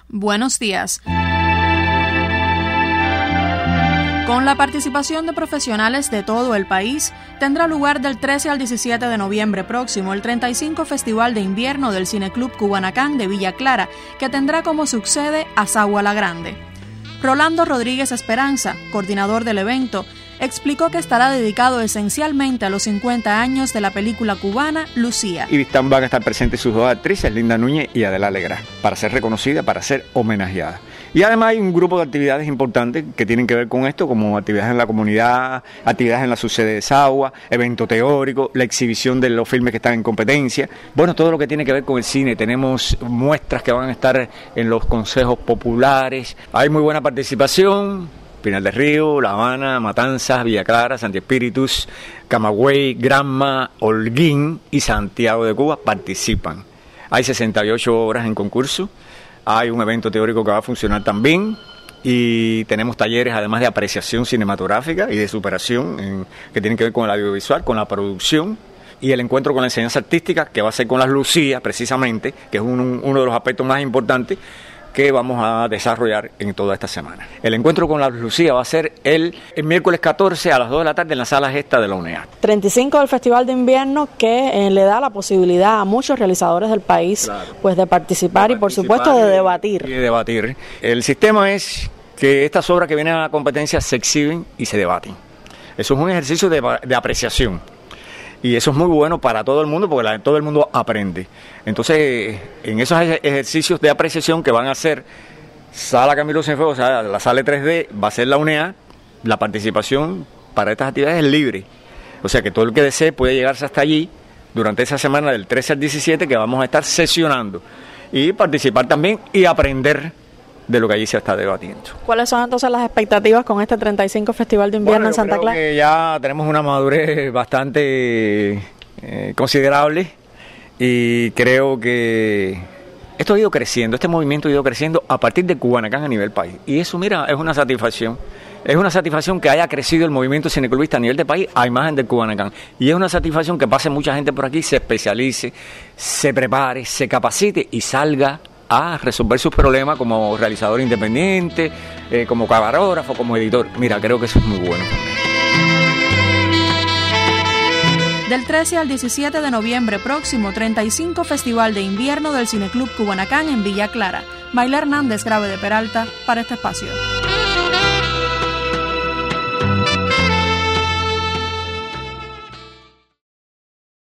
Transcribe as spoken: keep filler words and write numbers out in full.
Buenos días. Con la participación de profesionales de todo el país, tendrá lugar del trece al diecisiete de noviembre próximo el treinta y cinco Festival de Invierno del Cineclub Cubanacán de Villa Clara, que tendrá como subsede a Sagua la Grande. Rolando Rodríguez Esperanza, coordinador del evento, explicó que estará dedicado esencialmente a los cincuenta años de la película cubana Lucía. Y van a estar presentes sus dos actrices, Linda Núñez y Adela Legrand, para ser reconocida, para ser homenajeada. Y además hay un grupo de actividades importantes que tienen que ver con esto, como actividades en la comunidad, actividades en la subsede de Sagua, evento teórico, la exhibición de los filmes que están en competencia. Bueno, todo lo que tiene que ver con el cine. Tenemos muestras que van a estar en los consejos populares. Hay muy buena participación. Pinal del Río, La Habana, Matanzas, Villa Clara, Santi Espíritus, Camagüey, Granma, Holguín y Santiago de Cuba participan. Hay sesenta y ocho obras en concurso, hay un evento teórico que va a funcionar también y tenemos talleres además de apreciación cinematográfica y de superación en, que tienen que ver con el audiovisual, con la producción, y el encuentro con la enseñanza artística que va a ser con las Lucías precisamente, que es un, uno de los aspectos más importantes que vamos a desarrollar en toda esta semana. El encuentro con la Lucía va a ser el, el miércoles catorce a las dos de la tarde en la sala gesta de la U N E A. treinta y cinco del Festival de Invierno que eh, le da la posibilidad a muchos realizadores del país, claro, pues de participar, de participar y por supuesto de, de debatir. Y de debatir. El sistema es que estas obras que vienen a la competencia se exhiben y se debaten. Eso es un ejercicio de, de apreciación. Y eso es muy bueno para todo el mundo porque la, todo el mundo aprende. Entonces, en esos ejercicios de apreciación que van a hacer Sala Camilo Cienfuegos, o sea, la sala tres D, va a ser la U N E A, la participación para estas actividades es libre. O sea que todo el que desee puede llegarse hasta allí durante esa semana del trece al diecisiete que vamos a estar sesionando y participar también y aprender de lo que allí se está debatiendo. ¿Cuáles son entonces las expectativas con este treinta y cinco Festival de Invierno bueno, en Santa Clara? Que ya tenemos una madurez bastante eh, considerable y creo que esto ha ido creciendo, este movimiento ha ido creciendo a partir de Cubanacán a nivel país. Y eso, mira, es una satisfacción. Es una satisfacción que haya crecido el movimiento cineclubista a nivel de país a imagen del Cubanacán. Y es una satisfacción que pase mucha gente por aquí, se especialice, se prepare, se capacite y salga a resolver sus problemas como realizador independiente, eh, como camarógrafo, como editor. Mira, creo que eso es muy bueno también. Del trece al diecisiete de noviembre próximo, treinta y cinco Festival de Invierno del Cineclub Cubanacán en Villa Clara. Mayla Hernández, Grave de Peralta, para este espacio.